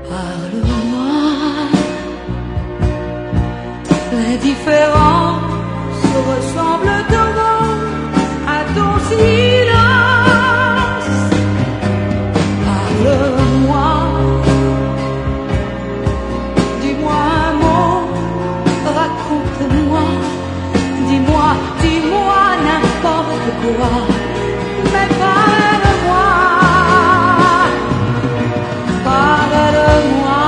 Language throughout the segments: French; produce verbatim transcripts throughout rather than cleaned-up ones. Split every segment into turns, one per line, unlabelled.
Parle-moi, les différences ressemblent tellement à ton silence. Parle-moi, dis-moi un mot, raconte-moi, dis-moi, dis-moi n'importe quoi, mais parle-moi, parle-moi.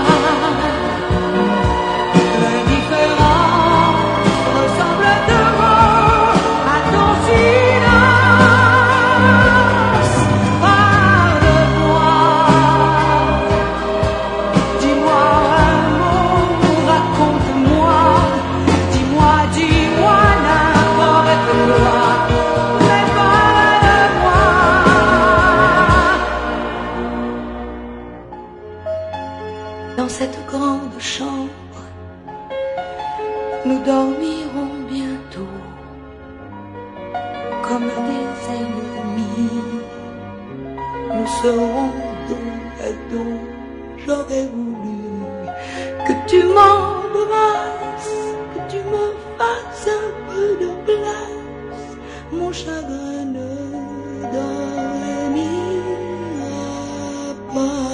Dans cette grande chambre, nous dormirons bientôt comme des ennemis. Nous serons dos à dos. J'aurais voulu que tu m'embrasses, que tu me fasses un peu de place. Mon chagrin ne dormira pas.